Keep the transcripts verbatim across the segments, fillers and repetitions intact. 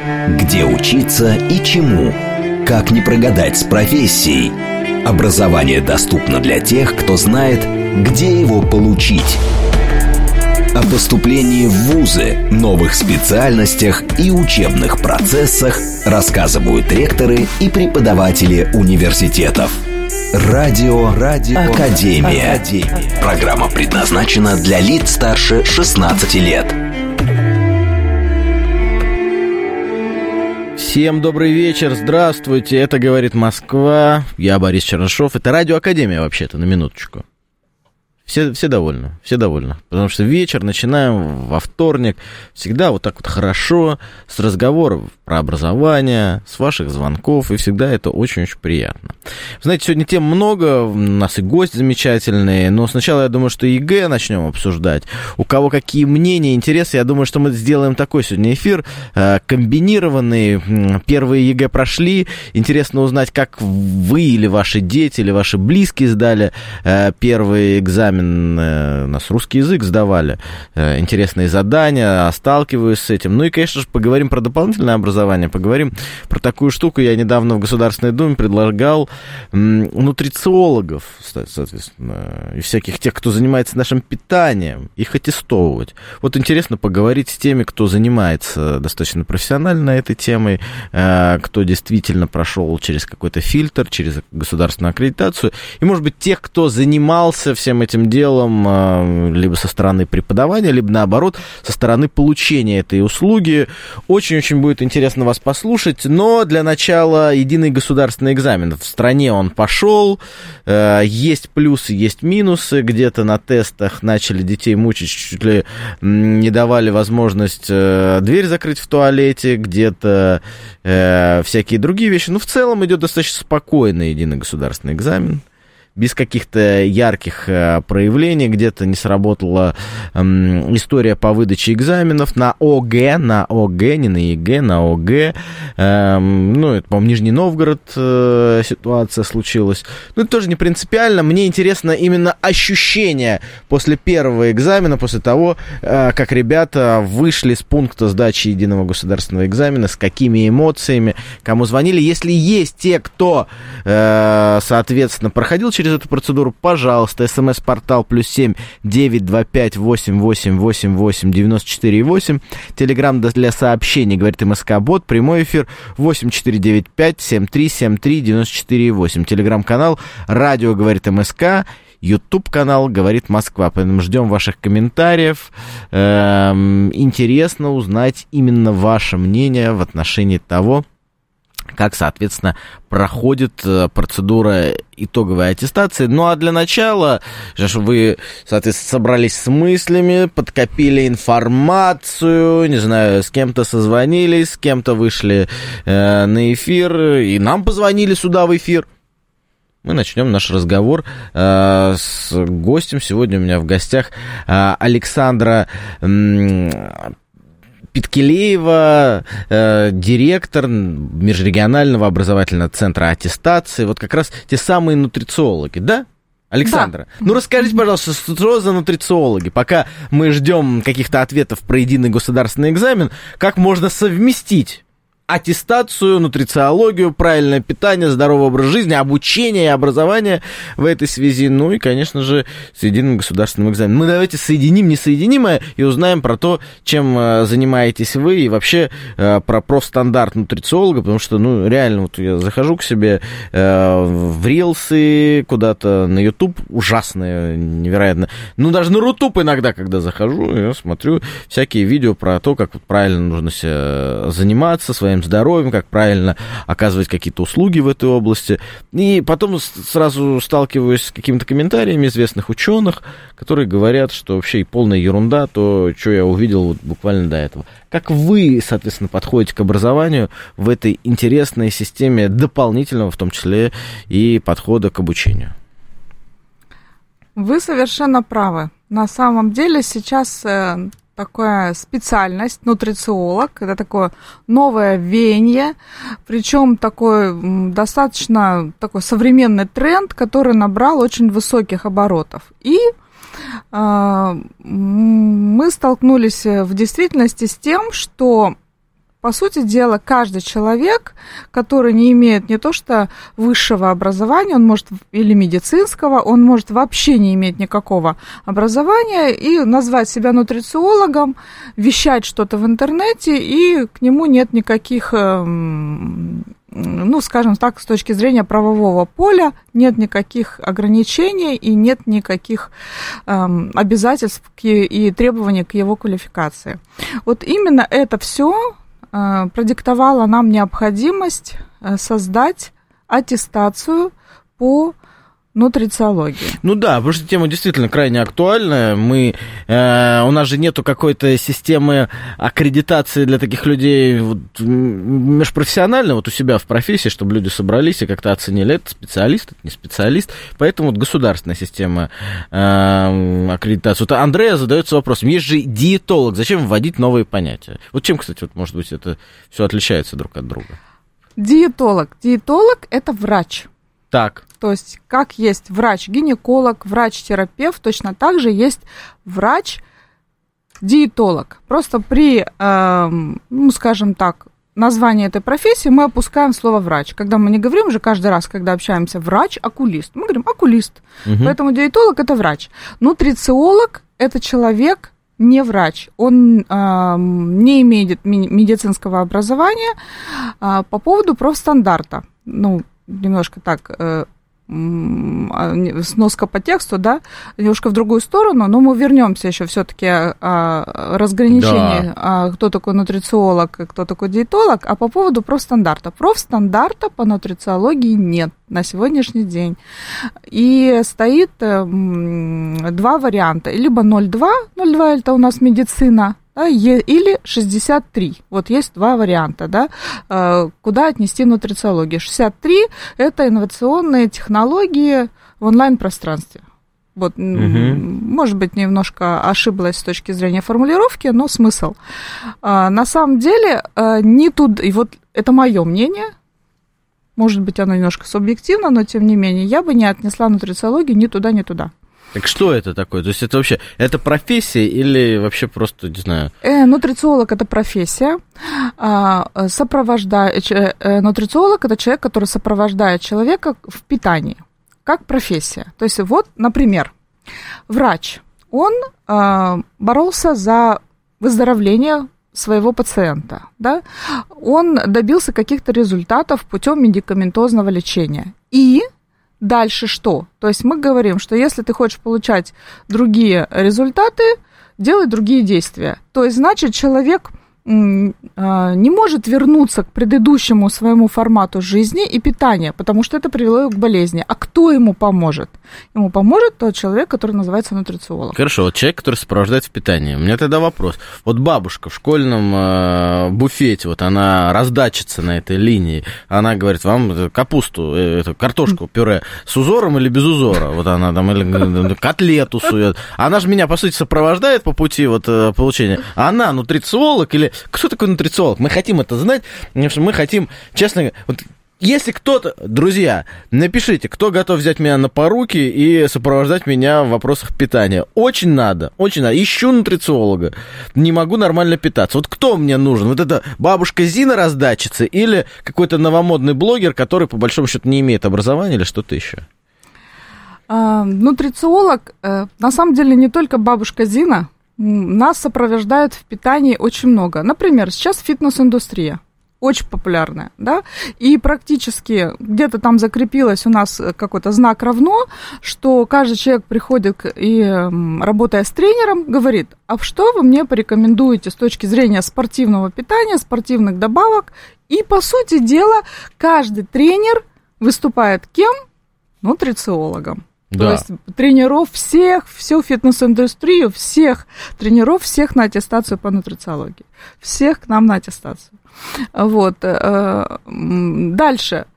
Где учиться и чему? Как не прогадать с профессией? Образование доступно для тех, кто знает, где его получить. О поступлении в вузы, новых специальностях и учебных процессах рассказывают ректоры и преподаватели университетов. Радио, Радио Академия. Академия. Программа предназначена для лиц старше шестнадцати лет. Всем добрый вечер, здравствуйте, это «Говорит Москва», я Борис Чернышов, это Радио Академия вообще-то, на минуточку. Все, все довольны, все довольны, потому что вечер начинаем во вторник, всегда вот так вот хорошо, с разговоров про образование, с ваших звонков, и всегда это очень-очень приятно. Знаете, сегодня тем много, у нас и гость замечательный, но сначала я думаю, что ЕГЭ начнем обсуждать. У кого какие мнения, интересы, я думаю, что мы сделаем такой сегодня эфир, комбинированный. Первые ЕГЭ прошли, интересно узнать, как вы или ваши дети, или ваши близкие сдали первый экзамен. У нас русский язык сдавали, интересные задания, сталкиваюсь с этим. Ну и, конечно же, поговорим про дополнительное образование, поговорим про такую штуку. Я недавно в Государственной Думе предлагал нутрициологов, соответственно, и всяких тех, кто занимается нашим питанием, их аттестовывать. Вот интересно поговорить с теми, кто занимается достаточно профессионально этой темой, кто действительно прошел через какой-то фильтр, через государственную аккредитацию, и, может быть, тех, кто занимался всем этим делом либо со стороны преподавания, либо, наоборот, со стороны получения этой услуги. Очень-очень будет интересно вас послушать, но для начала единый государственный экзамен. В стране он пошел, есть плюсы, есть минусы, где-то на тестах начали детей мучить, чуть ли не давали возможность дверь закрыть в туалете, где-то всякие другие вещи. Но в целом идет достаточно спокойный единый государственный экзамен, без каких-то ярких э, проявлений, где-то не сработала э, история по выдаче экзаменов на ОГЭ, на ОГЭ, не на ЕГЭ, на ОГЭ. Э, ну, это, по-моему, Нижний Новгород э, ситуация случилась. Ну, это тоже не принципиально. Мне интересно именно ощущение после первого экзамена, после того, э, как ребята вышли с пункта сдачи единого государственного экзамена, с какими эмоциями, кому звонили. Если есть те, кто, э, соответственно, проходил через Через эту процедуру, пожалуйста, смс-портал плюс семь девять два пять восемь восемь восемь восемь девяносто четыре восемь, телеграм для сообщений, говорит МСК-бот, прямой эфир восемь четыре девять пять семь три семь три девяносто четыре восемь, телеграм-канал радио говорит МСК, YouTube-канал «Говорит Москва». Поэтому ждем ваших комментариев. Эм, интересно узнать именно ваше мнение в отношении того, как, соответственно, проходит процедура итоговой аттестации. Ну, а для начала, чтобы вы, соответственно, собрались с мыслями, подкопили информацию, не знаю, с кем-то созвонились, с кем-то вышли э, на эфир, и нам позвонили сюда в эфир. Мы начнем наш разговор э, с гостем. Сегодня у меня в гостях э, Александра э, Питкелеева, э, директор Межрегионального образовательного центра аттестации. Вот как раз те самые нутрициологи, да? Александра, да. Ну расскажите, пожалуйста, что за нутрициологи? Пока мы ждем каких-то ответов про единый государственный экзамен, как можно совместить аттестацию, нутрициологию, правильное питание, здоровый образ жизни, обучение и образование в этой связи, ну и, конечно же, с единым государственным экзаменом. Мы давайте соединим несоединимое и узнаем про то, чем занимаетесь вы, и вообще про профстандарт нутрициолога, потому что, ну, реально, вот я захожу к себе в рилсы, куда-то на YouTube, ужасное, невероятно. Ну, даже на Рутуб иногда, когда захожу, я смотрю всякие видео про то, как правильно нужно себя заниматься своим здоровьем, как правильно оказывать какие-то услуги в этой области. И потом сразу сталкиваюсь с какими-то комментариями известных ученых, которые говорят, что вообще и полная ерунда, то, что я увидел вот буквально до этого. Как вы, соответственно, подходите к образованию в этой интересной системе дополнительного, в том числе, и подхода к обучению? Вы совершенно правы. На самом деле сейчас такая специальность, нутрициолог, это такое новое веяние, причем такой достаточно такой современный тренд, который набрал очень высоких оборотов. И э, мы столкнулись в действительности с тем, что по сути дела, каждый человек, который не имеет не то что высшего образования, он может или медицинского, он может вообще не иметь никакого образования и назвать себя нутрициологом, вещать что-то в интернете, и к нему нет никаких, ну, скажем так, с точки зрения правового поля, нет никаких ограничений и нет никаких эм, обязательств и требований к его квалификации. Вот именно это все продиктовала нам необходимость создать аттестацию по нутрициологии. Ну да, потому что тема действительно крайне актуальная. Мы, э, у нас же нету какой-то системы аккредитации для таких людей вот, межпрофессионально, вот у себя в профессии, чтобы люди собрались и как-то оценили, это специалист, это не специалист. Поэтому вот государственная система э, аккредитации. Вот Андрея задается вопросом, есть же диетолог, зачем вводить новые понятия? Вот чем, кстати, вот, может быть, это все отличается друг от друга? Диетолог. Диетолог – это врач. Так. То есть, как есть врач-гинеколог, врач-терапевт, точно так же есть врач-диетолог. Просто при, э, ну, скажем так, названии этой профессии мы опускаем слово «врач». Когда мы не говорим уже каждый раз, когда общаемся «врач-окулист», мы говорим «окулист». Угу. Поэтому диетолог – это врач. Нутрициолог – это человек, не врач, он э, не имеет медицинского образования э, по поводу профстандарта. Ну, немножко так, э, сноска по тексту, да, немножко в другую сторону, но мы вернемся еще все-таки о разграничении, да. Кто такой нутрициолог и кто такой диетолог, а по поводу профстандарта. Профстандарта по нутрициологии нет на сегодняшний день. И стоит э, два варианта, либо ноль два, ноль два это у нас медицина, да, или шестьдесят три. Вот есть два варианта, да, куда отнести нутрициологию. шестьдесят три – это инновационные технологии в онлайн-пространстве. Вот, угу. Может быть, немножко ошиблась с точки зрения формулировки, но смысл. На самом деле, не туда, и вот это мое мнение, может быть, оно немножко субъективно, но тем не менее, я бы не отнесла нутрициологию ни туда, ни туда. Так что это такое? То есть это вообще, это профессия или вообще просто, не знаю? Э, нутрициолог – это профессия. А, сопровождает, э, нутрициолог – это человек, который сопровождает человека в питании, как профессия. То есть вот, например, врач, он э, боролся за выздоровление своего пациента, да? Он добился каких-то результатов путем медикаментозного лечения. И дальше что? То есть мы говорим, что если ты хочешь получать другие результаты, делай другие действия. То есть, значит, человек не может вернуться к предыдущему своему формату жизни и питания, потому что это привело его к болезни. А кто ему поможет? Ему поможет тот человек, который называется нутрициолог. Хорошо, вот человек, который сопровождает в питании. У меня тогда вопрос. Вот бабушка в школьном э, буфете, вот она раздатчица на этой линии, она говорит, вам капусту, э, эту картошку, пюре с узором или без узора? Вот она там, или котлету сует. Она же меня, по сути, сопровождает по пути вот, получения. Она нутрициолог или... Кто такой нутрициолог? Мы хотим это знать, потому что мы хотим, честно говоря, вот если кто-то, друзья, напишите, кто готов взять меня на поруки и сопровождать меня в вопросах питания. Очень надо, очень надо. Ищу нутрициолога, не могу нормально питаться. Вот кто мне нужен? Вот это бабушка Зина раздатчица или какой-то новомодный блогер, который, по большому счету, не имеет образования или что-то еще? А, нутрициолог, на самом деле, не только бабушка Зина. Нас сопровождают в питании очень много. Например, сейчас фитнес-индустрия очень популярная, да, и практически где-то там закрепилось у нас какой-то знак равно, что каждый человек приходит и, работая с тренером, говорит, а что вы мне порекомендуете с точки зрения спортивного питания, спортивных добавок, и, по сути дела, каждый тренер выступает кем? Нутрициологом. Да. То есть тренеров всех, всю фитнес-индустрию, всех тренеров, всех на аттестацию по нутрициологии. Всех к нам на аттестацию. Вот. Дальше.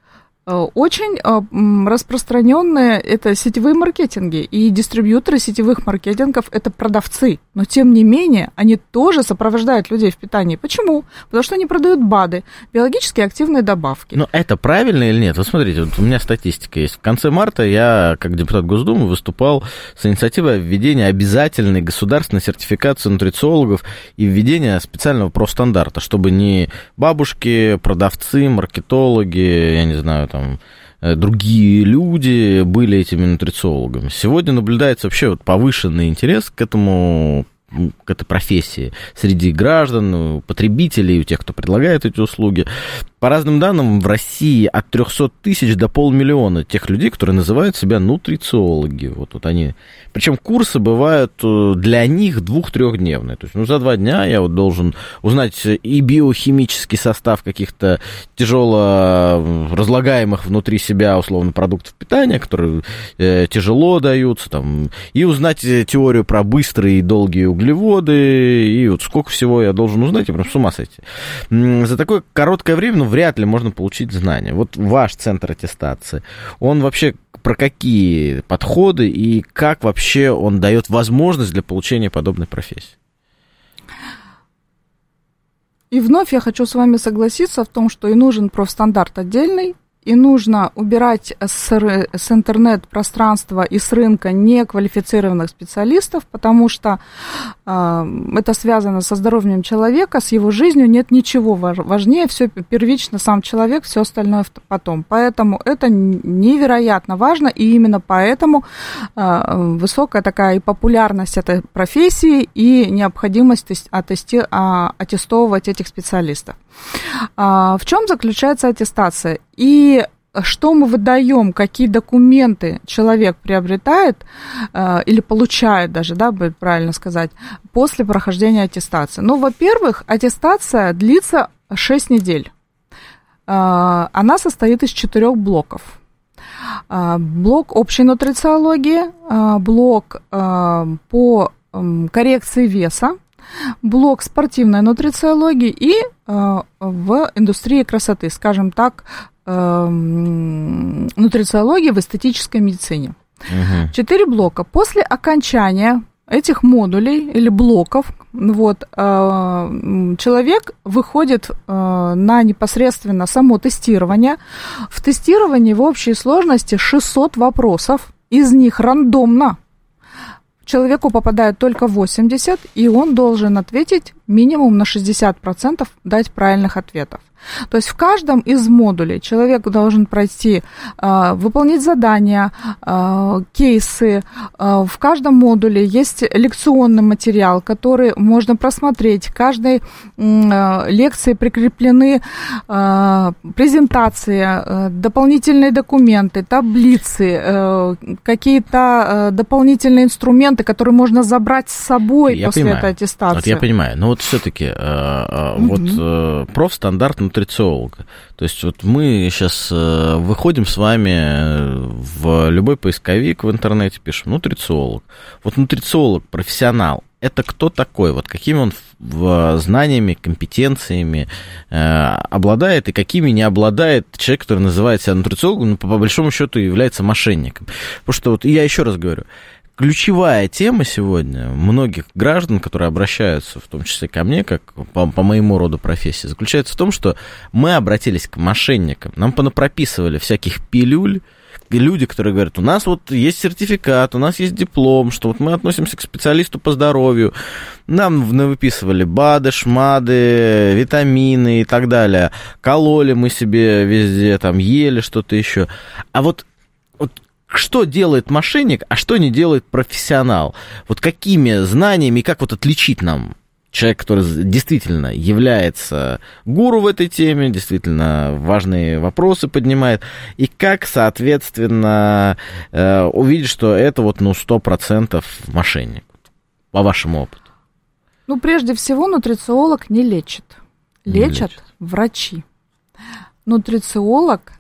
Очень распространенные это сетевые маркетинги, и дистрибьюторы сетевых маркетингов – это продавцы, но тем не менее они тоже сопровождают людей в питании. Почему? Потому что они продают БАДы, биологически активные добавки. Но это правильно или нет? Вот смотрите, вот у меня статистика есть. В конце марта я, как депутат Госдумы, выступал с инициативой о введении обязательной государственной сертификации нутрициологов и введения специального профстандарта, чтобы не бабушки, продавцы, маркетологи, я не знаю, там, другие люди были этими нутрициологами. Сегодня наблюдается вообще вот повышенный интерес к этому, к этой профессии среди граждан, потребителей, у тех, кто предлагает эти услуги. По разным данным, в России от трехсот тысяч до полмиллиона тех людей, которые называют себя нутрициологи. Вот, вот они. Причем курсы бывают для них двух-трехдневные. То есть, ну, за два дня я вот должен узнать и биохимический состав каких-то тяжело разлагаемых внутри себя, условно, продуктов питания, которые э, тяжело даются, там, и узнать теорию про быстрые и долгие углеводы, и вот сколько всего я должен узнать, я прям с ума сойти. За такое короткое время, ну, вряд ли можно получить знания. Вот ваш центр аттестации, он вообще про какие подходы и как вообще он дает возможность для получения подобной профессии? И вновь я хочу с вами согласиться в том, что и нужен профстандарт отдельный, и нужно убирать с, с интернет-пространства и с рынка неквалифицированных специалистов, потому что э, это связано со здоровьем человека, с его жизнью, нет ничего важнее, все первично сам человек, все остальное потом. Поэтому это невероятно важно, и именно поэтому э, высокая такая и популярность этой профессии, и необходимость аттести, а, аттестовывать этих специалистов. А, в чем заключается аттестация? И что мы выдаем, какие документы человек приобретает э, или получает даже, да, будет правильно сказать, после прохождения аттестации? Ну, во-первых, аттестация длится шесть недель. Э, она состоит из четырех блоков. Э, блок общей нутрициологии, э, блок э, по э, коррекции веса, блок спортивной нутрициологии и э, в индустрии красоты, скажем так, э, нутрициологии в эстетической медицине. Угу. Четыре блока. После окончания этих модулей или блоков вот, э, человек выходит э, на непосредственно само тестирование. В тестировании в общей сложности шестьсот вопросов, из них рандомно человеку попадает только восемьдесят, и он должен ответить минимум на шестьдесят процентов, дать правильных ответов. То есть в каждом из модулей человек должен пройти, э, выполнить задания, э, кейсы. Э, в каждом модуле есть лекционный материал, который можно просмотреть. К каждой э, лекции прикреплены э, презентации, э, дополнительные документы, таблицы, э, какие-то э, дополнительные инструменты, которые можно забрать с собой я после понимаю. Этой аттестации. Вот я понимаю, но вот все-таки э, э, угу. вот э, профстандарт нутрициолога. То есть вот мы сейчас э, выходим с вами в любой поисковик в интернете, пишем нутрициолог. Вот нутрициолог, профессионал, это кто такой? Вот какими он в, знаниями, компетенциями э, обладает и какими не обладает человек, который называет себя нутрициологом, но по, по большому счету является мошенником. Потому что вот я еще раз говорю, ключевая тема сегодня многих граждан, которые обращаются, в том числе ко мне, как по, по моему роду профессии, заключается в том, что мы обратились к мошенникам. Нам понапрописывали всяких пилюль, люди, которые говорят, у нас вот есть сертификат, у нас есть диплом, что вот мы относимся к специалисту по здоровью, нам выписывали БАДы, ШМАДы, витамины и так далее, кололи мы себе везде, там, ели что-то еще. А вот, вот что делает мошенник, а что не делает профессионал? Вот какими знаниями и как вот отличить нам человек, который действительно является гуру в этой теме, действительно важные вопросы поднимает, и как, соответственно, увидеть, что это вот, ну, сто процентов мошенник, по вашему опыту? Ну, прежде всего, нутрициолог не лечит. Лечат не лечит. Врачи. Нутрициолог,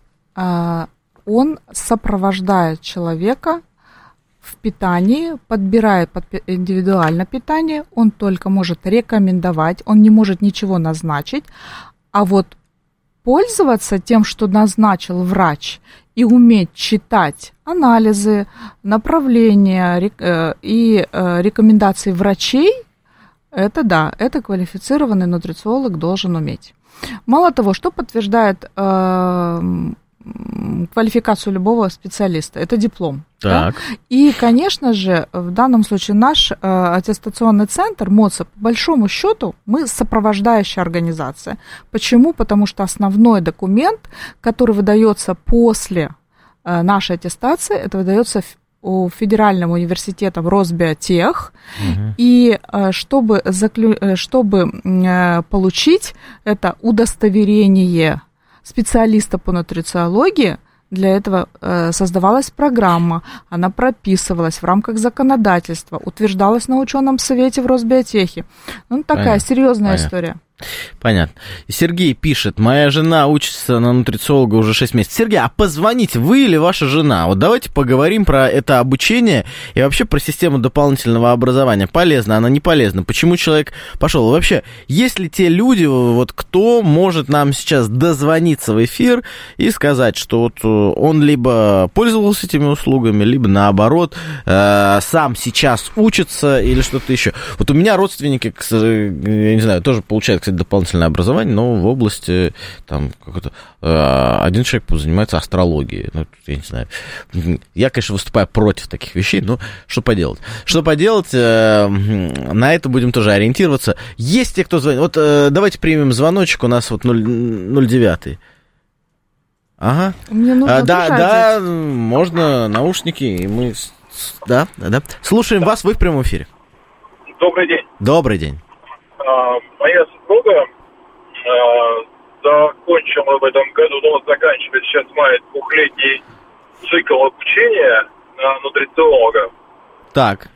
он сопровождает человека в питании, подбирает под индивидуально питание, он только может рекомендовать, он не может ничего назначить, а вот пользоваться тем, что назначил врач, и уметь читать анализы, направления и рекомендации врачей, это да, это квалифицированный нутрициолог должен уметь. Мало того, что подтверждает э, квалификацию любого специалиста, это диплом. Да? И, конечно же, в данном случае наш э, аттестационный центр МОЦА, по большому счету, мы сопровождающая организация. Почему? Потому что основной документ, который выдается после э, нашей аттестации, это выдается у Федеральным университетом Росбиотех, угу. и э, чтобы, заклю... чтобы э, получить это удостоверение специалиста по нутрициологии, для этого э, создавалась программа, она прописывалась в рамках законодательства, утверждалась на ученом совете в Росбиотехе. Ну, такая Понятно. серьезная Понятно. история. Понятно. Сергей пишет, моя жена учится на нутрициолога уже шесть месяцев. Сергей, а позвоните, вы или ваша жена? Вот давайте поговорим про это обучение и вообще про систему дополнительного образования. Полезно, она не полезна? Почему человек пошел? Вообще, есть ли те люди, вот кто может нам сейчас дозвониться в эфир и сказать, что вот он либо пользовался этими услугами, либо наоборот, э, сам сейчас учится или что-то еще? Вот у меня родственники, я не знаю, тоже получают, кстати, дополнительное образование, но в области, там, какой-то, э, один человек занимается астрологией, ну, я не знаю, я, конечно, выступаю против таких вещей, но что поделать? Что поделать, э, на это будем тоже ориентироваться. Есть те, кто звонит, вот э, давайте примем звоночек, у нас вот ноль девять. Ага. Мне нужно а, да, да, можно наушники, и мы, да, да, да. Слушаем вас, вы в прямом эфире. Добрый день. Добрый день. Моя супруга э, закончила в этом году, ну, заканчивает сейчас в мае двухлетний цикл обучения э, нутрициолога. Так.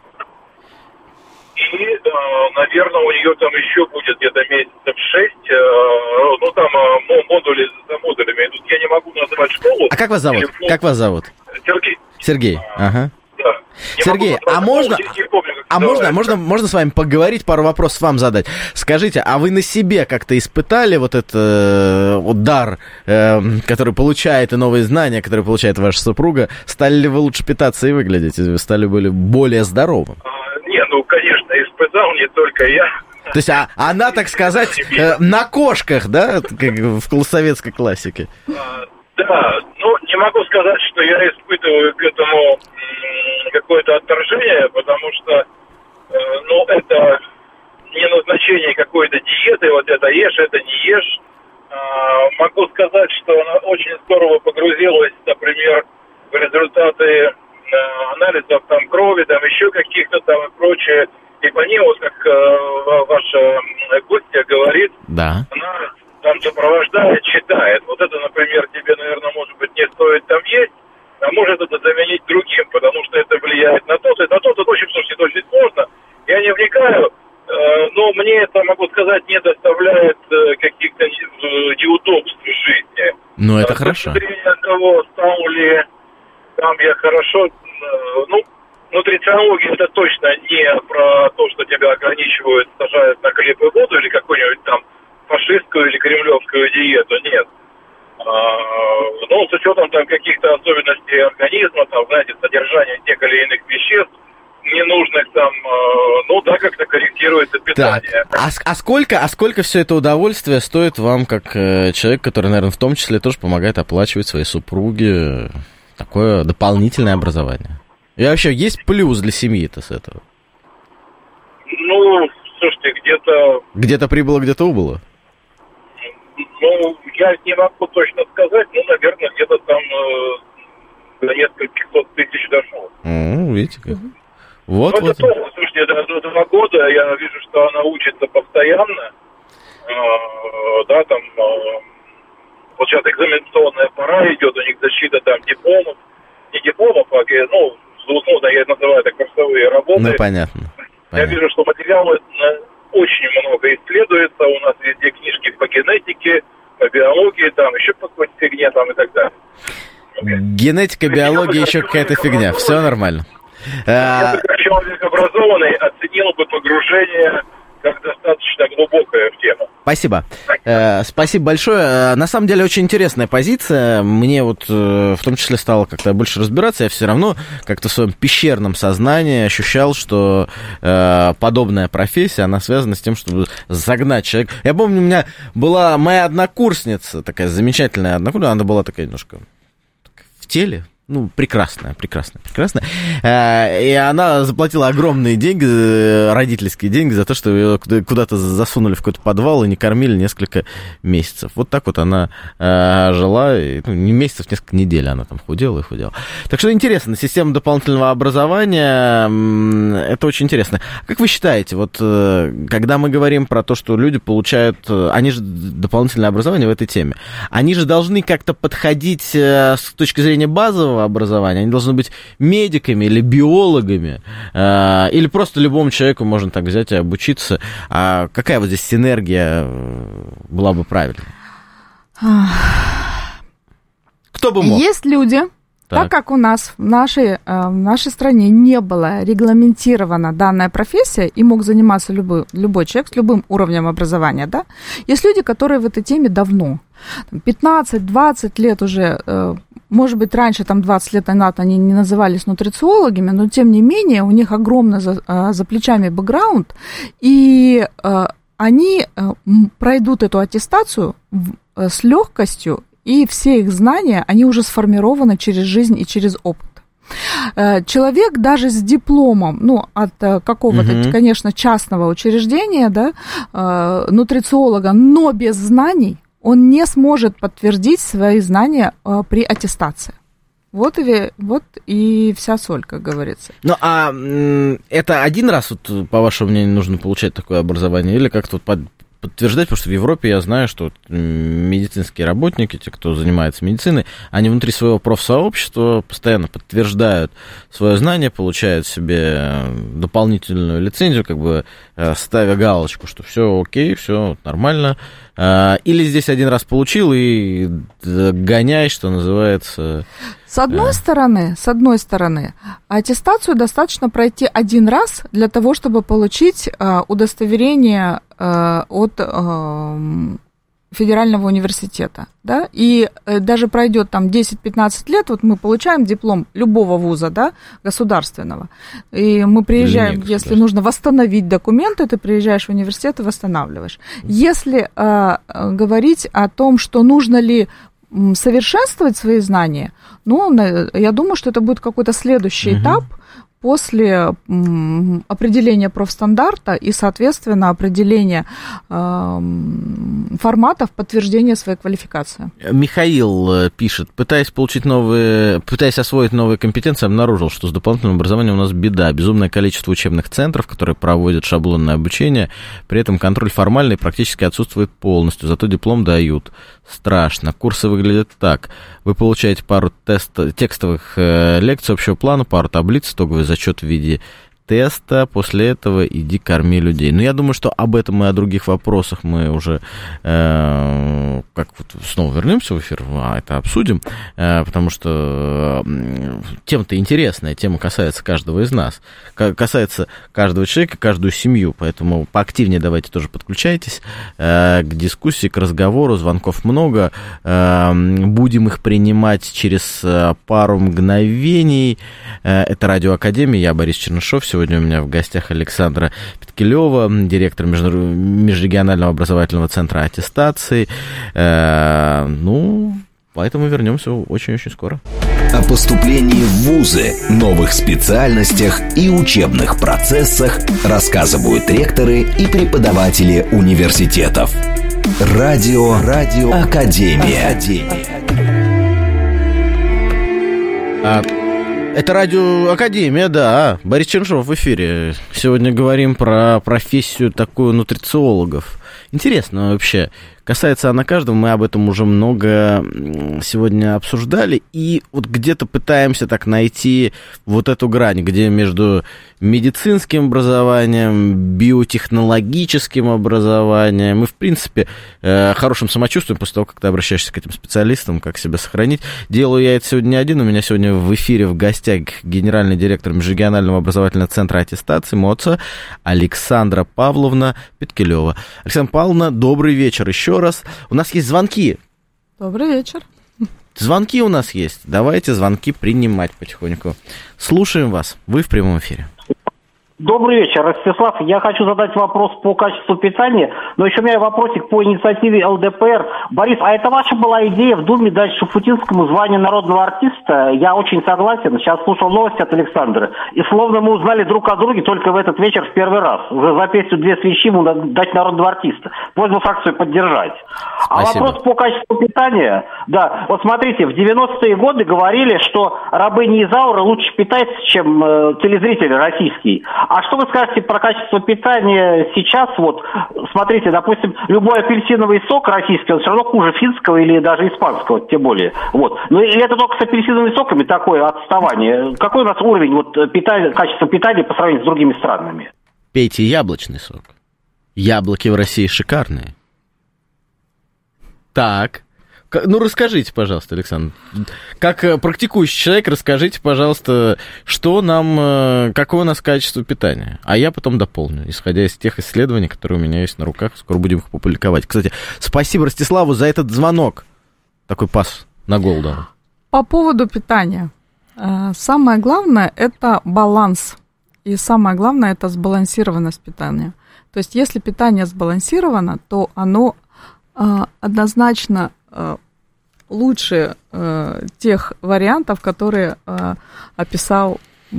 И, э, наверное, у нее там еще будет где-то месяцев шесть, э, ну, там э, модули за модулями идут. Я не могу назвать школу. А как вас зовут? Телефон. Как вас зовут? Сергей. Сергей, ага. Да. Сергей, а можно, а можно, можно, можно с вами поговорить, пару вопросов вам задать? Скажите, а вы на себе как-то испытали вот этот э, вот дар, э, который получает, и новые знания, которые получает ваша супруга? Стали ли вы лучше питаться и выглядеть? Стали были более здоровым? А, не, ну, конечно, испытал не только я. То есть а, она, так сказать, э, на кошках, да, как в советской классике? А, да, ну, не могу сказать, что я испытываю к этому какое-то отторжение, потому что, э, ну, это не назначение какой-то диеты, вот это ешь, это не ешь. Э, могу сказать, что она очень здорово погрузилась, например, в результаты э, анализов там крови, там еще каких-то там и прочее. И по ней, вот как э, ваша гостья говорит, да. Она там сопровождает, читает. Вот это, например, тебе, наверное, может быть, не стоит там есть, а может это заменить другим, потому что это влияет на то-то, и на то-то. В общем, слушайте, это очень сложно. Я не вникаю, э, но мне это, могу сказать, не доставляет э, каких-то неудобств в жизни. Ну, это э, хорошо. С точки зрения того, стал ли там я хорошо, э, ну, нутрициология это точно не про то, что тебя ограничивают, сажают на хлеб и воду или какую-нибудь там фашистскую или кремлевскую диету, нет. Ну, с учетом там каких-то особенностей организма, там, знаете, содержания тех или иных веществ, ненужных там, ну да, как-то корректируется питание. Так, а, а сколько, а сколько все это удовольствие стоит вам, как э, человек, который, наверное, в том числе тоже помогает оплачивать своей супруге такое дополнительное образование? И вообще, есть плюс для семьи-то с этого? Ну, слушайте, где-то... Где-то прибыло, где-то убыло? Ну, я не могу точно сказать, ну, наверное, где-то там э, до нескольких сот тысяч дошло. Ну, видите как. Вот, ну, вот. Это тоже, слушайте, до, до два года я вижу, что она учится постоянно. Э, да, там, э, вот сейчас экзаменационная пора идет, у них защита там дипломов. Не дипломов, а, ну, условно я это называю, это курсовые работы. Ну, понятно. Я понятно. вижу, что материалы очень много исследуется, у нас везде книжки по генетике, по биологии, там еще по какой-то фигне там и так далее. Генетика, биология, еще какая-то фигня, все нормально. Я бы как человек образованный оценил бы погружение как достаточно глубокая в тему. Спасибо. Э, спасибо большое. На самом деле очень интересная позиция. Мне вот э, в том числе стало как-то больше разбираться. Я все равно как-то в своем пещерном сознании ощущал, что э, подобная профессия, она связана с тем, чтобы загнать человека. Я помню, у меня была моя однокурсница, такая замечательная однокурсница, она была такая немножко в теле. Ну, прекрасная, прекрасная, прекрасная. И она заплатила огромные деньги, родительские деньги, за то, что ее куда-то засунули в какой-то подвал и не кормили несколько месяцев. Вот так вот она жила, ну, не месяцев, несколько недель она там худела и худела. Так что интересно, система дополнительного образования, это очень интересно. Как вы считаете, вот когда мы говорим про то, что люди получают, они же дополнительное образование в этой теме, они же должны как-то подходить с точки зрения базового образования, они должны быть медиками или биологами, э, или просто любому человеку можно так взять и обучиться. А какая вот здесь синергия была бы правильной? Кто бы мог? Есть люди, так, так как у нас в нашей, в нашей стране не было регламентирована данная профессия, и мог заниматься любой, любой человек с любым уровнем образования, да, есть люди, которые в этой теме давно, пятнадцать-двадцать лет уже, может быть, раньше, там, двадцать лет назад они не назывались нутрициологами, но, тем не менее, у них огромный за, за плечами бэкграунд, и они пройдут эту аттестацию с легкостью, и все их знания, они уже сформированы через жизнь и через опыт. Человек даже с дипломом, ну, от какого-то, uh-huh. конечно, частного учреждения, да, нутрициолога, но без знаний, он не сможет подтвердить свои знания э, при аттестации. Вот и, вот и вся соль, как говорится. Ну, а это один раз, вот, по вашему мнению, нужно получать такое образование, или как-то вот под, подтверждать, потому что в Европе я знаю, что вот медицинские работники, те, кто занимается медициной, они внутри своего профсообщества постоянно подтверждают свое знание, получают себе дополнительную лицензию, как бы ставя галочку, что все окей, все нормально. Или здесь один раз получил и гоняй, что называется. С одной стороны, с одной стороны, аттестацию достаточно пройти один раз для того, чтобы получить удостоверение от федерального университета, да, и даже пройдет там десять-пятнадцать лет, вот мы получаем диплом любого вуза, да, государственного, и мы приезжаем, если нужно восстановить документы, ты приезжаешь в университет и восстанавливаешь. Если э, говорить о том, что нужно ли совершенствовать свои знания, ну, я думаю, что это будет какой-то следующий uh-huh. этап после м, определения профстандарта и, соответственно, определения э, форматов подтверждения своей квалификации. Михаил пишет, пытаясь получить новые, пытаясь освоить новые компетенции, обнаружил, что с дополнительным образованием у нас беда. Безумное количество учебных центров, которые проводят шаблонное обучение, при этом контроль формальный практически отсутствует полностью, зато диплом дают. Страшно. Курсы выглядят так. Вы получаете пару тест, текстовых э, лекций общего плана, пару таблиц, итоговый зачет в виде теста, после этого иди корми людей. Но я думаю, что об этом и о других вопросах мы уже э, как вот снова вернемся в эфир, а это обсудим, э, потому что э, тема-то интересная, тема касается каждого из нас, касается каждого человека, каждую семью, поэтому поактивнее давайте тоже подключайтесь э, к дискуссии, к разговору, звонков много, э, будем их принимать через пару мгновений. Э, это Радио Академия, я Борис Чернышов. Сегодня у меня в гостях Александра Петкилева, директор Межрегионального образовательного центра аттестации. Э, ну, поэтому вернемся очень-очень скоро. О поступлении в вузы, новых специальностях и учебных процессах рассказывают ректоры и преподаватели университетов. Радио, Радио Академия. Академия. А... Это Радио Академия, да. Борис Чернышов в эфире. Сегодня говорим про профессию такую нутрициологов. Интересно вообще. Касается она каждого, мы об этом уже много сегодня обсуждали, и вот где-то пытаемся так найти вот эту грань, где между медицинским образованием, биотехнологическим образованием и, в принципе, хорошим самочувствием после того, как ты обращаешься к этим специалистам, как себя сохранить. Делаю я это сегодня не один, у меня сегодня в эфире в гостях генеральный директор Межрегионального образовательного центра аттестации МОЦА Александра Павловна Петкилева. Александра Павловна, добрый вечер еще раз. У нас есть звонки. Добрый вечер. Звонки у нас есть. Давайте звонки принимать потихоньку. Слушаем вас. Вы в прямом эфире. Добрый вечер, Ростислав. Я хочу задать вопрос по качеству питания, но еще у меня вопросик по инициативе эл дэ пэ эр. Борис, а это ваша была идея в Думе дать Шуфутинскому звание народного артиста? Я очень согласен. Сейчас слушал новости от Александра, и словно мы узнали друг о друге только в этот вечер в первый раз. Уже за песню «Две свечи» ему надо дать народного артиста. Просьбу фракцию поддержать. А Спасибо. вопрос по качеству питания. Да, вот смотрите, в девяностые годы говорили, что рабыня Изаура лучше питается, чем э, телезрители российские. А что вы скажете про качество питания сейчас? Вот, смотрите, допустим, любой апельсиновый сок российский, он все равно хуже финского или даже испанского, тем более. Вот. Ну, или это только с апельсиновыми соками такое отставание? Какой у нас уровень вот, питания, качества питания по сравнению с другими странами? Пейте яблочный сок. Яблоки в России шикарные. Так. Ну, расскажите, пожалуйста, Александр, как практикующий человек, расскажите, пожалуйста, что нам, какое у нас качество питания, а я потом дополню, исходя из тех исследований, которые у меня есть на руках, скоро будем их публиковать. Кстати, спасибо Ростиславу за этот звонок, такой пас на гол дал. По поводу питания. Самое главное – это баланс, и самое главное – это сбалансированность питания. То есть, если питание сбалансировано, то оно однозначно лучше э, тех вариантов, которые э, описал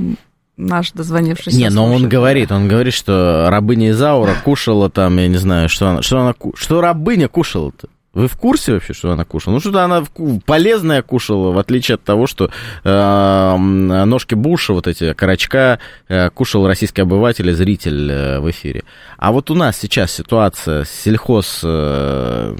наш дозвонившийся. Не, но слушатель. он говорит, он говорит, что рабыня Изаура кушала там, я не знаю, что она, что она, что рабыня кушала-то? Вы в курсе вообще, что она кушала? Ну, что-то она полезное кушала, в отличие от того, что э, ножки Буша, вот эти карачка, э, кушал российский обыватель и зритель э, в эфире. А вот у нас сейчас ситуация с сельхоз, э,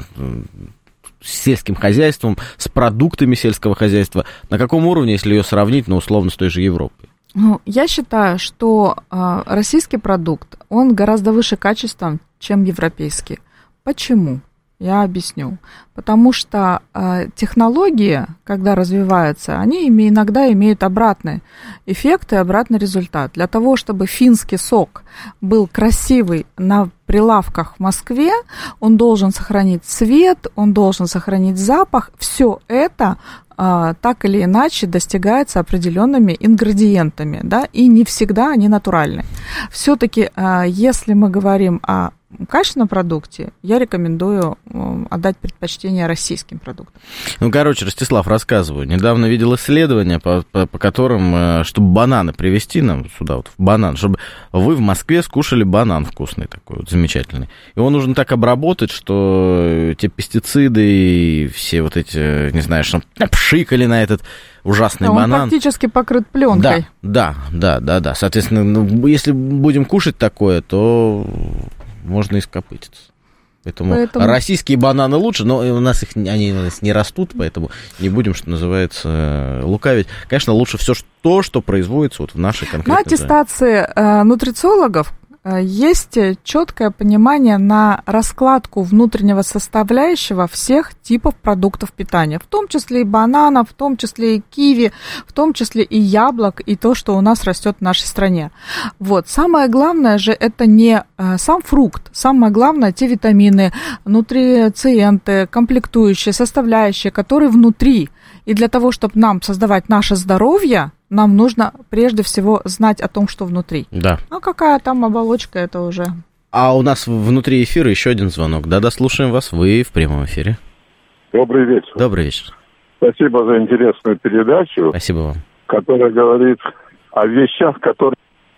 с сельским хозяйством, с продуктами сельского хозяйства, на каком уровне, если ее сравнить, ну, условно, с той же Европой? Ну, я считаю, что э, российский продукт, он гораздо выше качеством, чем европейский. Почему? Я объясню. Потому что э, технологии, когда развиваются, они ими иногда имеют обратный эффект и обратный результат. Для того, чтобы финский сок был красивый на прилавках в Москве, он должен сохранить цвет, он должен сохранить запах. Все это э, так или иначе достигается определенными ингредиентами, да, и не всегда они натуральны. Все-таки, э, если мы говорим о качественном продукте, я рекомендую отдать предпочтение российским продуктам. Ну, короче, Ростислав, рассказываю. Недавно видел исследования, по, по, по которым, чтобы бананы привезти нам сюда, вот в банан, чтобы вы в Москве скушали банан вкусный такой, вот замечательный. Его нужно так обработать, что те пестициды и все вот эти, не знаю, что пшикали на этот ужасный да, банан. Он практически покрыт пленкой. Да, да, да, да, да. Соответственно, ну, если будем кушать такое, то можно и скопытиться. Поэтому, поэтому российские бананы лучше, но у нас их, они у нас не растут, поэтому не будем, что называется, лукавить. Конечно, лучше все то, что производится вот в нашей конкретной. На аттестации э, нутрициологов э, есть четкое понимание на раскладку внутреннего составляющего всех типов продуктов питания, в том числе и бананов, в том числе и киви, в том числе и яблок, и то, что у нас растет в нашей стране. Вот. Самое главное же это не э, сам фрукт, самое главное те витамины, нутрициенты, комплектующие, составляющие, которые внутри. И для того, чтобы нам создавать наше здоровье, нам нужно прежде всего знать о том, что внутри. Да. А какая там оболочка, это уже... А у нас внутри эфира еще один звонок. Да-да, слушаем вас, вы в прямом эфире. Добрый вечер. Добрый вечер. Спасибо за интересную передачу. Спасибо вам. Которая говорит о вещах, которые...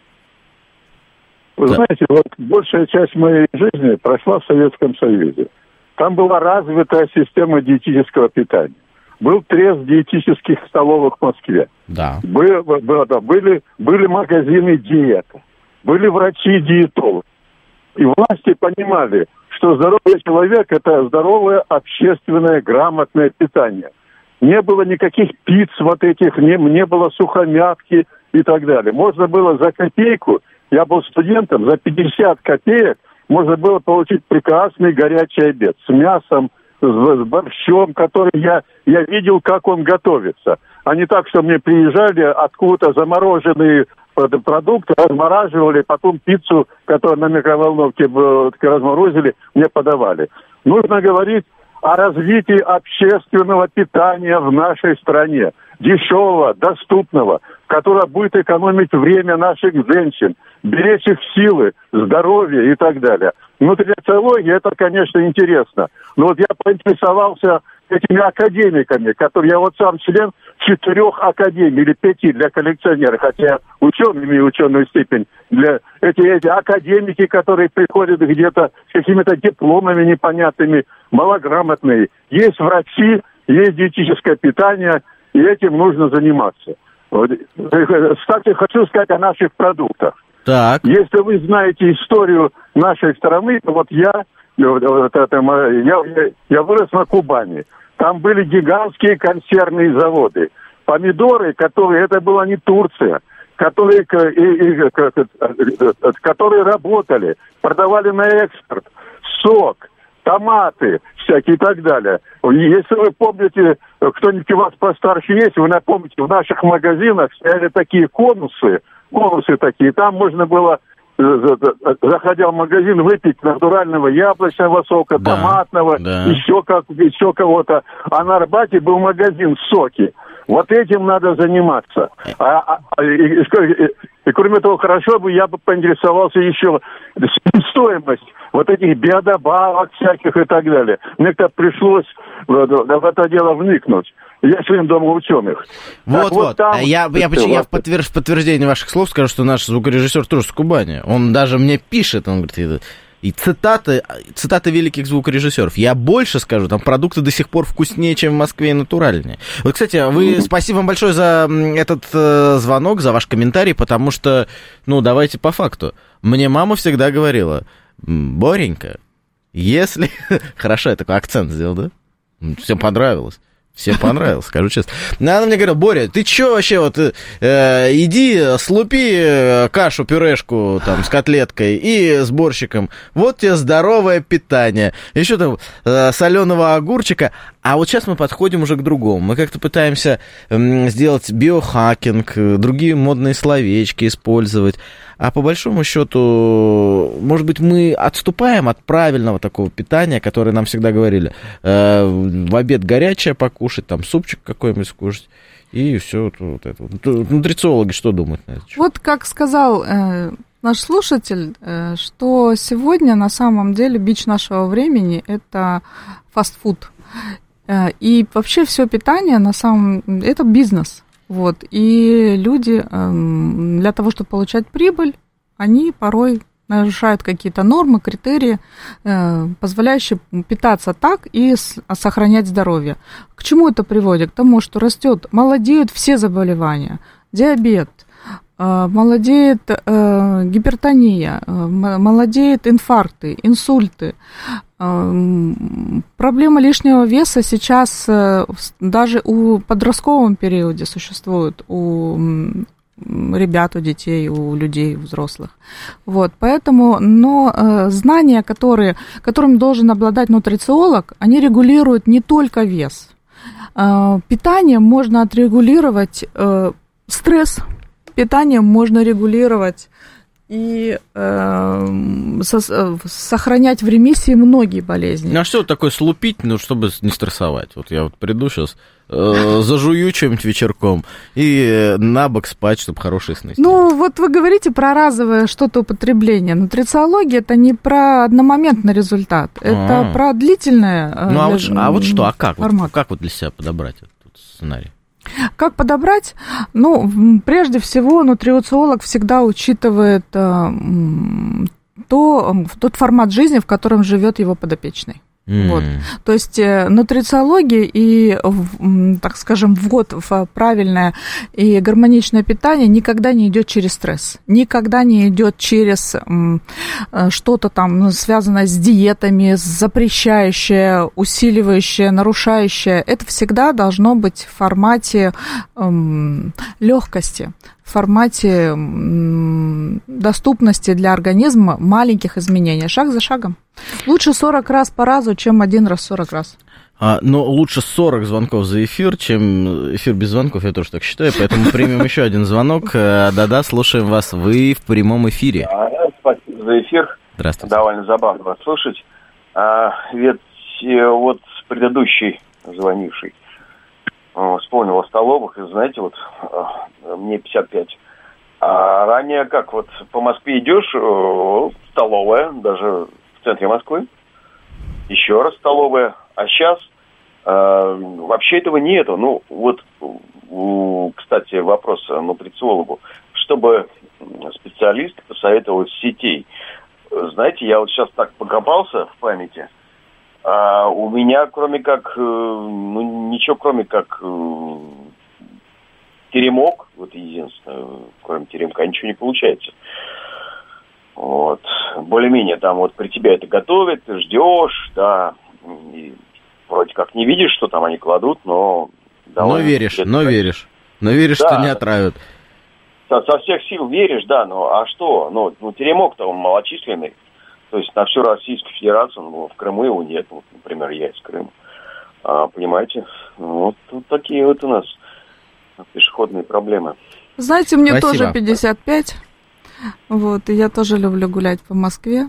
Вы да. знаете, вот большая часть моей жизни прошла в Советском Союзе. Там была развитая система диетического питания. Был трест диетических столовых в Москве. Да. Был, был, да, были, были магазины диеты. Были врачи-диетологи. И власти понимали, что здоровый человек – это здоровое общественное грамотное питание. Не было никаких пиц вот этих, не, не было сухомятки и так далее. Можно было за копейку, я был студентом, за пятьдесят копеек можно было получить прекрасный горячий обед с мясом, с, с борщом, который я, я видел, как он готовится. А не так, что мне приезжали откуда-то замороженные продукты, размораживали, потом пиццу, которую на микроволновке разморозили, мне подавали. Нужно говорить о развитии общественного питания в нашей стране. Дешевого, доступного, которое будет экономить время наших женщин, беречь их силы, здоровье и так далее. Нутрициология, это, конечно, интересно. Но вот я поинтересовался этими академиками, которые я вот сам член четырех академий или пяти для коллекционера, хотя я ученый, имею ученую степень. Для эти, эти академики, которые приходят где-то с какими-то дипломами непонятными, малограмотные. Есть врачи, есть диетическое питание, и этим нужно заниматься. Вот. Кстати, хочу сказать о наших продуктах. Так. Если вы знаете историю нашей страны, то вот я, вот это, я, я вырос на Кубани. Там были гигантские консервные заводы. Помидоры, которые, это была не Турция, которые, и, и, которые работали, продавали на экспорт, сок, томаты всякие и так далее. Если вы помните, кто-нибудь у вас постарше есть, вы напомните, в наших магазинах стояли такие конусы, конусы такие, там можно было, заходя в магазин, выпить натурального яблочного сока, да, томатного, да. еще, как, еще кого-то. А на Арбате был магазин соки. Вот этим надо заниматься. А, а, и, и, и, и кроме того, хорошо бы я бы поинтересовался еще стоимость вот этих биодобавок всяких и так далее. Мне как-то пришлось в, в это дело вникнуть. Я член Дома ученых. Вот, вот. вот. Там, я, я, я, я в, подтвер... в подтверждение ваших слов скажу, что наш звукорежиссер тоже с Кубани. Он даже мне пишет, он говорит, и цитаты, цитаты великих звукорежиссеров. Я больше скажу, там продукты до сих пор вкуснее, чем в Москве, и натуральнее. Вот, кстати, вы, mm-hmm. спасибо вам большое за этот э, звонок, за ваш комментарий, потому что, ну, давайте по факту. Мне мама всегда говорила, Боренька, если... Хорошо, я такой акцент сделал, да? Всем понравилось. Всем понравилось, скажу честно. Она мне говорила, Боря, ты чё вообще вот, э, иди слупи кашу-пюрешку там с котлеткой и с борщиком. Вот тебе здоровое питание. Еще там э, соленого огурчика. А вот сейчас мы подходим уже к другому. Мы как-то пытаемся э, сделать биохакинг, другие модные словечки использовать. А по большому счету, может быть, мы отступаем от правильного такого питания, которое нам всегда говорили. Э, в обед горячее покушать, там супчик какой-нибудь скушать, и все вот, вот это. Нутрициологи что думают на это? Вот как сказал э, наш слушатель, э, что сегодня на самом деле бич нашего времени – это фастфуд. Э, и вообще все питание на самом это бизнес. Вот, и люди для того, чтобы получать прибыль, они порой нарушают какие-то нормы, критерии, позволяющие питаться так и сохранять здоровье. К чему это приводит? К тому, что растет, молодеют все заболевания, диабет, молодеет гипертония, молодеют инфаркты, инсульты. Проблема лишнего веса сейчас даже у подростковом периоде существует, у ребят, у детей, у людей, у взрослых. Вот, поэтому, но знания, которые, которым должен обладать нутрициолог, они регулируют не только вес. Питанием можно отрегулировать стресс, питанием можно регулировать и э, со, сохранять в ремиссии многие болезни. Ну, а что такое слупить, ну, чтобы не стрессовать? Вот я вот приду сейчас, э, зажую чем-нибудь вечерком и на бок спать, чтобы хорошие сны. Ну, вот вы говорите про разовое что-то употребление. Нутрициология – это не про одномоментный результат, это А-а-а. про длительное. Ну, а, леж... вот, а вот что, а как? Вот, как вот для себя подобрать этот сценарий? Как подобрать? Ну, прежде всего, нутрициолог всегда учитывает э, то, тот формат жизни, в котором живет его подопечный. Mm. Вот. То есть нутрициология и, так скажем, ввод в правильное и гармоничное питание никогда не идет через стресс, никогда не идет через что-то там связанное с диетами, запрещающее, усиливающее, нарушающее. Это всегда должно быть в формате эм, легкости, в формате м, доступности для организма маленьких изменений, шаг за шагом. Лучше сорок раз по разу, чем один раз сорок раз. А, но лучше сорок звонков за эфир, чем эфир без звонков, я тоже так считаю, поэтому примем еще один звонок. Да-да, слушаем вас, вы в прямом эфире. Спасибо за эфир. Здравствуйте. Довольно забавно вас слушать. А, ведь вот предыдущий звонивший вспомнил о столовых, и знаете, вот мне пятьдесят пять. А ранее как, вот по Москве идешь, столовая, даже в центре Москвы, еще раз столовая, а сейчас э, вообще этого нету. Ну, вот, э, кстати, вопрос нутрициологу. Чтобы специалист посоветовал из сетей. Знаете, я вот сейчас так покопался в памяти, а у меня кроме как, э, ну, ничего кроме как э, теремок, вот единственное, кроме теремка ничего не получается. Вот. Более-менее там вот при тебе это готовят, ты ждешь, да, и вроде как не видишь, что там они кладут, но... Но веришь, но веришь, но веришь, да, что не отравят. Со, со всех сил веришь, да, но а что? Ну, ну теремок-то он малочисленный, то есть на всю Российскую Федерацию, ну, в Крыму его нет, вот, например, я из Крыма, а, понимаете? Вот, вот такие вот у нас пешеходные проблемы. Знаете, мне Спасибо. тоже пятьдесят пять. Вот, и я тоже люблю гулять по Москве.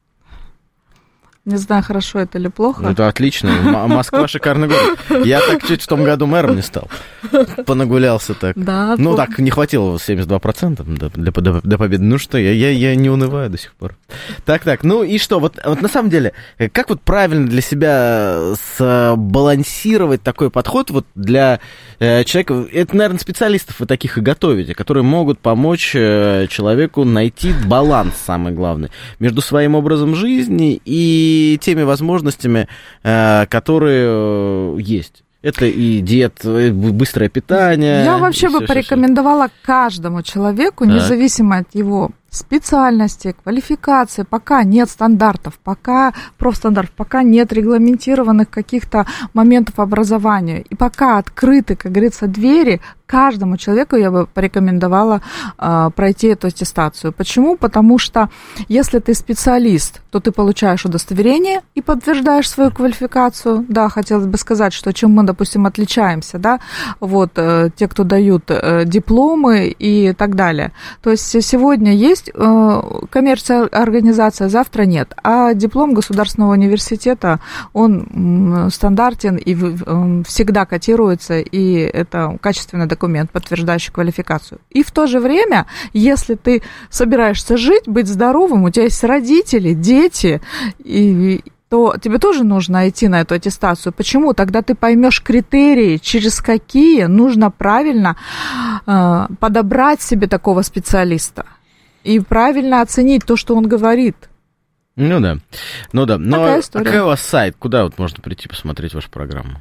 Не знаю, хорошо это или плохо. Это отлично. М- Москва шикарный город. Я так чуть в том году мэром не стал. Понагулялся так. Да, ну, пом... так, не хватило семьдесят два процента до, для, до, до победы. Ну что, я, я, я не унываю до сих пор. Так, так, ну и что? Вот, вот на самом деле, как вот правильно для себя сбалансировать такой подход вот для э, человека? Это, наверное, специалистов вы таких и готовите, которые могут помочь э, человеку найти баланс, самое главное, между своим образом жизни и и теми возможностями, которые есть. Это и диета, быстрое питание. Я вообще бы все, порекомендовала все, все. каждому человеку, так. независимо от его специальности, квалификации, пока нет стандартов, пока профстандартов, пока нет регламентированных каких-то моментов образования, и пока открыты, как говорится, двери, каждому человеку я бы порекомендовала э, пройти эту аттестацию. Почему? Потому что если ты специалист, то ты получаешь удостоверение и подтверждаешь свою квалификацию. Да, хотелось бы сказать, что чем мы, допустим, отличаемся, да, вот, э, те, кто дают э, дипломы и так далее. То есть сегодня есть э, коммерческая организация, завтра нет, а диплом государственного университета, он м, стандартен и э, всегда котируется, и это качественный документ, подтверждающий квалификацию. И в то же время, если ты собираешься жить, быть здоровым, у тебя есть родители, дети, и, то тебе тоже нужно идти на эту аттестацию. Почему? Тогда ты поймешь критерии, через какие нужно правильно э, подобрать себе такого специалиста и правильно оценить то, что он говорит. Ну да, ну да. Но Такая история. А какой у вас сайт? Куда вот можно прийти посмотреть вашу программу?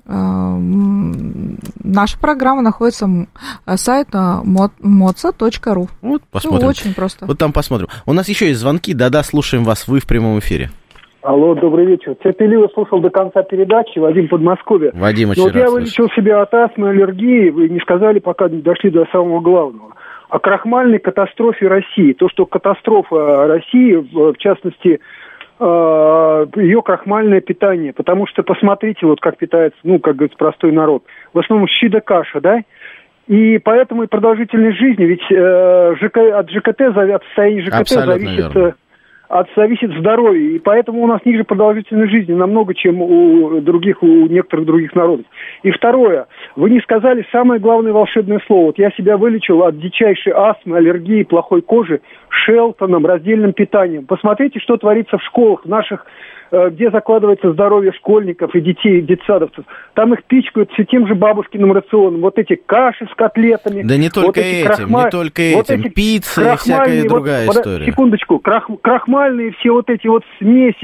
Наша программа находится на сайте моца точка ру. Вот, посмотрим. Ну, очень просто. Вот там посмотрим. У нас еще есть звонки. Да-да, слушаем вас. Вы в прямом эфире. Алло, добрый вечер. Терпеливо слушал до конца передачи. Вадим, Подмосковье. Вадим, очень вот рад я вылечил слышать. себя от астмы, аллергии. Вы не сказали, пока не дошли до самого главного. О крахмальной катастрофе России. То, что катастрофа России, в частности, ее крахмальное питание, потому что посмотрите, вот как питается, ну, как говорится, простой народ. В основном щи да каша, да? И поэтому и продолжительность жизни, ведь э, ЖК, от ЖКТ, от состояния ЖКТ Абсолютно зависит, верно. от, зависит здоровье. И поэтому у нас ниже продолжительность жизни намного, чем у других, у некоторых других народов. И второе, вы не сказали самое главное волшебное слово. Вот я себя вылечил от дичайшей астмы, аллергии, плохой кожи Шелтоном, раздельным питанием. Посмотрите, что творится в школах, в наших, где закладывается здоровье школьников и детей, детсадовцев. Там их пичкают все тем же бабушкиным рационом. Вот эти каши с котлетами. Да не только вот этим, крахма... не только этим. Вот эти пицца и всякая другая вот, история. Секундочку, крах... крахмальные все вот эти вот смеси,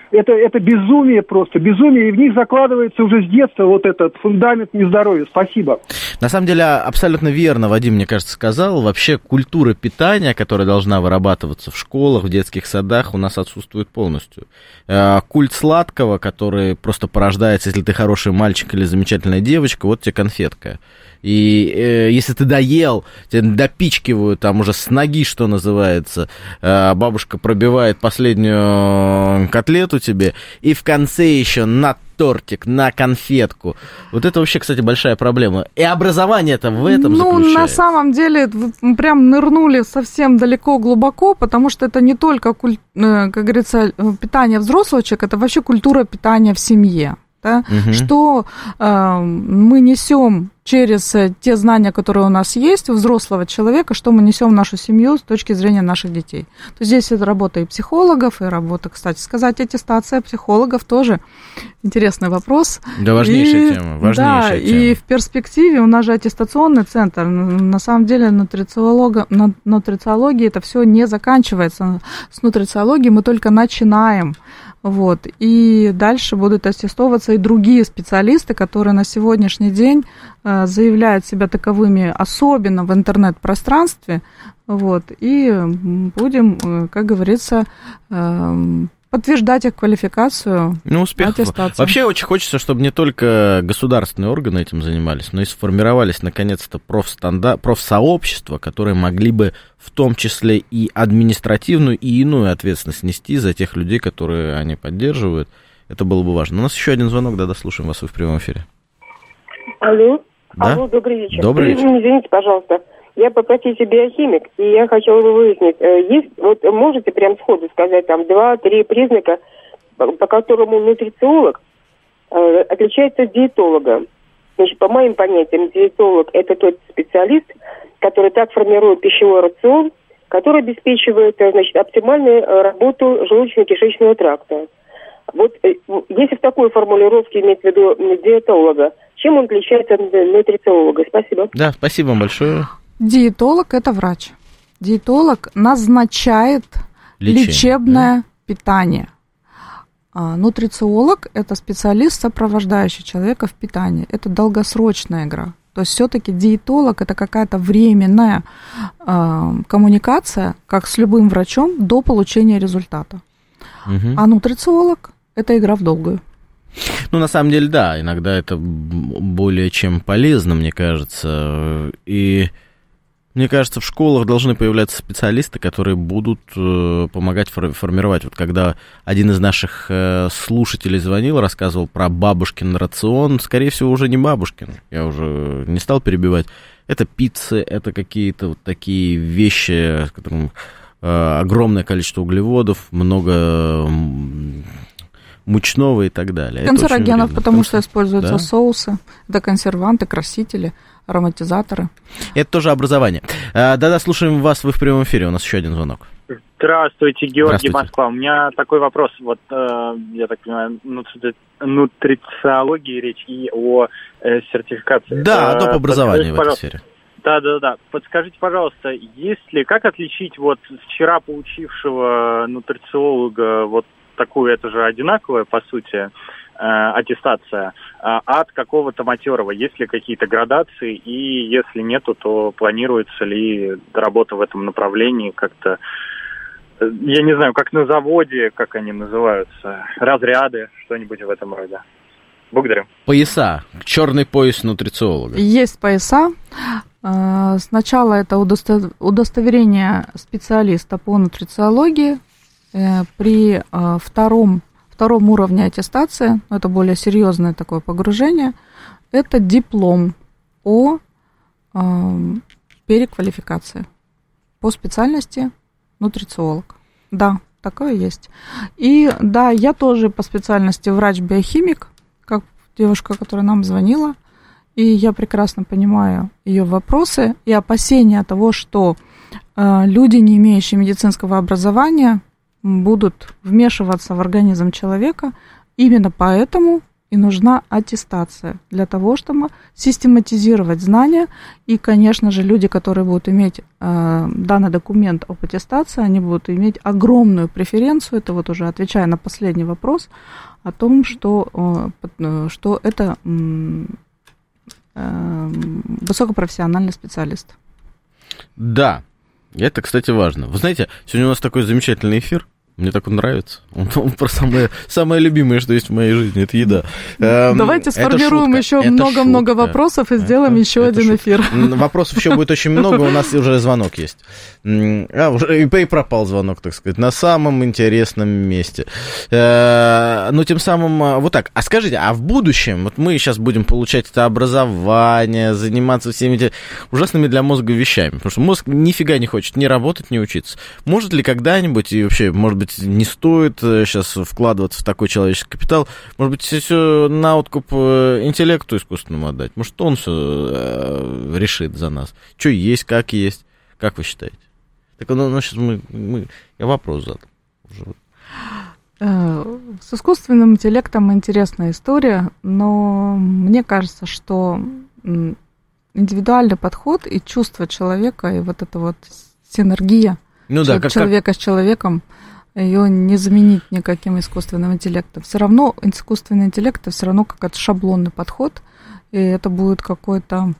это, это безумие просто, безумие, и в них закладывается уже с детства вот этот фундамент нездоровья. Спасибо. На самом деле, абсолютно верно Вадим, мне кажется, сказал. Вообще культура питания, которая должна вырабатываться в школах, в детских садах, у нас отсутствует полностью. Культ сладкого, который просто порождается, если ты хороший мальчик или замечательная девочка, вот тебе конфетка. И э, если ты доел, тебя допичкивают там уже с ноги, что называется, э, бабушка пробивает последнюю котлету тебе, и в конце еще на тортик, на конфетку. Вот это вообще, кстати, большая проблема. И образование-то в этом ну, заключается. Ну, на самом деле, вы прям нырнули совсем далеко, глубоко, потому что это не только, куль... как говорится, питание взрослого человека, это вообще культура питания в семье. Да? Угу. Что э, мы несем через те знания, которые у нас есть у взрослого человека, что мы несем в нашу семью с точки зрения наших детей. То здесь это работа и психологов, и работа, кстати сказать, аттестация психологов тоже интересный вопрос. Да, важнейшая и, тема. Важнейшая да, тема. И в перспективе у нас же аттестационный центр. На самом деле нутрициолога, нутрициологии это все не заканчивается. С нутрициологией мы только начинаем. Вот. И дальше будут аттестовываться и другие специалисты, которые на сегодняшний день э, заявляют себя таковыми, особенно в интернет-пространстве. Вот. И будем, э, как говорится, э, подтверждать их квалификацию. Ну, успехов. Вообще очень хочется, чтобы не только государственные органы этим занимались, но и сформировались, наконец-то, профстандар... профсообщества, которые могли бы в том числе и административную, и иную ответственность нести за тех людей, которые они поддерживают. Это было бы важно. У нас еще один звонок, да, дослушаем вас, вы в прямом эфире. Алло. Да? Алло, добрый вечер. Добрый вечер. Извините, пожалуйста. Я по профессии биохимик, и я хотела бы выяснить, есть, вот можете прям сходу сказать, там, два-три признака, по которому нутрициолог э, отличается от диетолога. Значит, по моим понятиям, диетолог – это тот специалист, который так формирует пищевой рацион, который обеспечивает, значит, оптимальную работу желудочно-кишечного тракта. Вот если в такой формулировке иметь в виду диетолога, чем он отличается от нутрициолога? Спасибо. Да, спасибо вам большое. Диетолог – это врач. Диетолог назначает Лечение, лечебное да? питание. А нутрициолог – это специалист, сопровождающий человека в питании. Это долгосрочная игра. То есть все-таки диетолог – это какая-то временная э, коммуникация, как с любым врачом, до получения результата. Угу. А нутрициолог – это игра в долгую. Ну, на самом деле, да, иногда это более чем полезно, мне кажется. И мне кажется, в школах должны появляться специалисты, которые будут э, помогать фор- формировать. Вот когда один из наших э, слушателей звонил, рассказывал про бабушкин рацион, скорее всего, уже не бабушкин, я уже не стал перебивать. Это пиццы, это какие-то вот такие вещи, с которым э, огромное количество углеводов, много мучного и так далее. Канцерогенов, потому Концер... что используются да? соусы, это консерванты, красители, ароматизаторы. Это тоже образование. Да-да, слушаем вас, вы в прямом эфире, у нас еще один звонок. Здравствуйте, Георгий, Здравствуйте. Москва. У меня такой вопрос, вот, э, я так понимаю, нутрициологии речь и о э, сертификации. Да, доп. Образование в этой сфере. Да-да-да. Подскажите, пожалуйста, есть ли, как отличить вот вчера получившего нутрициолога вот такую, это же одинаковая, по сути, аттестация, от какого-то матерого? Есть ли какие-то градации? И если нету, то планируется ли работа в этом направлении как-то, я не знаю, как на заводе, как они называются, разряды, что-нибудь в этом роде? Благодарю. Пояса. Черный пояс нутрициолога. Есть пояса. Сначала это удостоверение специалиста по нутрициологии. При втором, втором уровне аттестации, это более серьезное такое погружение, это диплом о э, переквалификации по специальности нутрициолог. Да, такое есть. И да, я тоже по специальности врач-биохимик, как девушка, которая нам звонила, и я прекрасно понимаю ее вопросы и опасения того, что э, люди, не имеющие медицинского образования, будут вмешиваться в организм человека. Именно поэтому и нужна аттестация для того, чтобы систематизировать знания. И, конечно же, люди, которые будут иметь э, данный документ об аттестации, они будут иметь огромную преференцию. Это вот уже отвечая на последний вопрос о том, что, э, что это э, э, высокопрофессиональный специалист. Да, это, кстати, важно. Вы знаете, сегодня у нас такой замечательный эфир. Мне так он нравится. Он, он про самое, самое любимое, что есть в моей жизни, это еда. Давайте сформируем еще много-много вопросов и сделаем это, еще это один шутка. Эфир. Вопросов еще будет очень много, у нас уже звонок есть. А, уже и пропал звонок, так сказать, на самом интересном месте. Ну, тем самым, вот так. А скажите, а в будущем, вот мы сейчас будем получать это образование, заниматься всеми этими ужасными для мозга вещами, потому что мозг нифига не хочет ни работать, ни учиться. Может ли когда-нибудь, и вообще, может быть, не стоит сейчас вкладываться в такой человеческий капитал. Может быть, все на откуп интеллекту искусственному отдать. Может, он все решит за нас. Что есть, как есть. Как вы считаете? Так, ну, ну сейчас мы, мы... Я вопрос задал. С искусственным интеллектом интересная история, но мне кажется, что индивидуальный подход и чувство человека, и вот эта вот синергия ну, да, как, человека как... с человеком, ее не заменить никаким искусственным интеллектом. Все равно искусственный интеллект это все равно какой-то шаблонный подход, и это будет какой-то,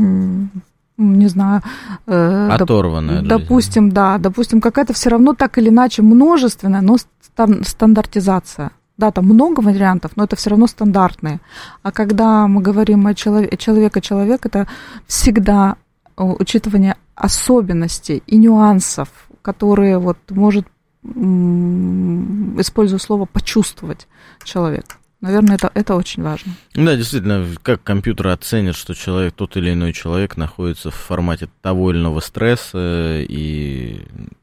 не знаю, оторванное. Доп, допустим, да, допустим, какая-то все равно так или иначе множественная, но стандартизация. Да, там много вариантов, но это все равно стандартные. А когда мы говорим о человеке, человека-человек, это всегда учитывание особенностей и нюансов, которые вот может, используя слово, почувствовать человек. Наверное, это, это очень важно. Да, действительно, как компьютер оценит, что человек, тот или иной человек находится в формате того или иного стресса, и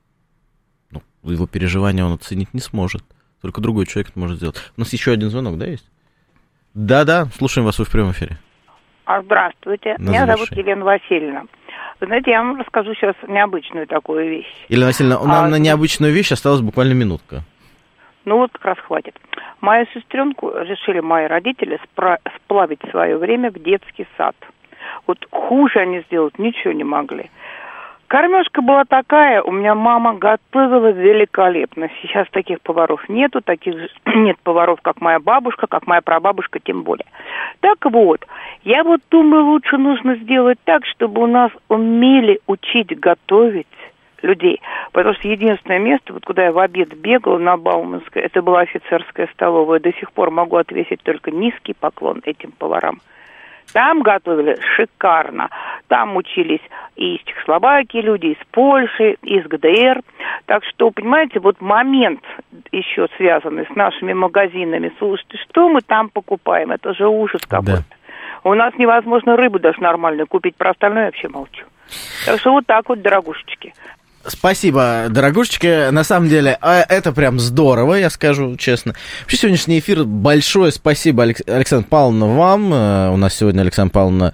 ну, его переживания он оценить не сможет. Только другой человек это может сделать. У нас еще один звонок, да, есть? Да-да, слушаем вас, вы в прямом эфире. Здравствуйте, На меня завершение. зовут Елена Васильевна. Вы знаете, я вам расскажу сейчас необычную такую вещь. Елена Васильевна, у нас а, на необычную вещь осталась буквально минутка. Ну вот как раз хватит. Мою сестренку решили мои родители спра- сплавить свое время в детский сад. Вот хуже они сделать ничего не могли. Кормежка была такая, у меня мама готовила великолепно. Сейчас таких поваров нету, таких нет поваров, как моя бабушка, как моя прабабушка, тем более. Так вот, я вот думаю, лучше нужно сделать так, чтобы у нас умели учить готовить людей. Потому что единственное место, вот куда я в обед бегала на Бауманской, это была офицерская столовая. До сих пор могу отвесить только низкий поклон этим поварам. Там готовили шикарно. Там учились и из Чехословакии люди, из Польши, из ГДР. Так что, понимаете, вот момент еще связанный с нашими магазинами. Слушайте, что мы там покупаем? Это же ужас какой-то. Да. У нас невозможно рыбу даже нормальную купить, про остальное я вообще молчу. Так что вот так вот, дорогушечки. Спасибо, дорогушечки. На самом деле, это прям здорово, я скажу честно. Вообще, сегодняшний эфир, большое спасибо, Александра Павловна, вам. У нас сегодня Александра Павловна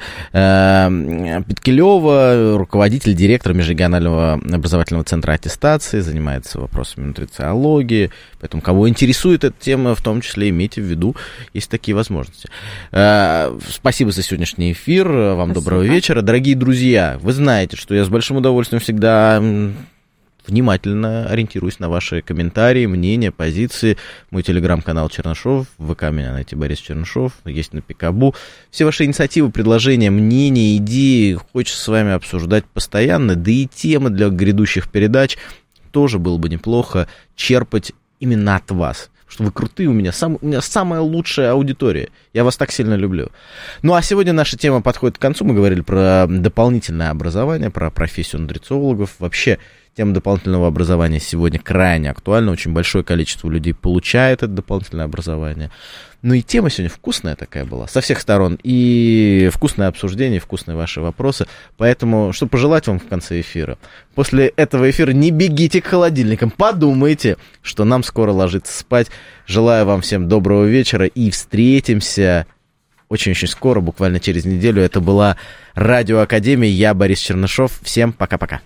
э, Петкилева, руководитель, директор Межрегионального образовательного центра аттестации, занимается вопросами нутрициологии. Поэтому, кого интересует эта тема, в том числе, имейте в виду, есть такие возможности. Э, спасибо за сегодняшний эфир. Вам спасибо. Доброго вечера. Дорогие друзья, вы знаете, что я с большим удовольствием всегда внимательно ориентируюсь на ваши комментарии, мнения, позиции. Мой телеграм-канал Чернышов, в ВК меня найти Борис Чернышов, есть на Пикабу. Все ваши инициативы, предложения, мнения, идеи хочется с вами обсуждать постоянно, да и темы для грядущих передач тоже было бы неплохо черпать именно от вас. Что вы крутые у меня, сам, у меня самая лучшая аудитория. Я вас так сильно люблю. Ну, а сегодня наша тема подходит к концу. Мы говорили про дополнительное образование, про профессию нутрициологов. Вообще, тема дополнительного образования сегодня крайне актуальна. Очень большое количество людей получает это дополнительное образование. Ну и тема сегодня вкусная такая была, со всех сторон. И вкусное обсуждение, вкусные ваши вопросы. Поэтому, что пожелать вам в конце эфира? После этого эфира не бегите к холодильникам, подумайте, что нам скоро ложиться спать. Желаю вам всем доброго вечера и встретимся очень-очень скоро, буквально через неделю. Это была Радио Академия, я Борис Чернышов. Всем пока-пока.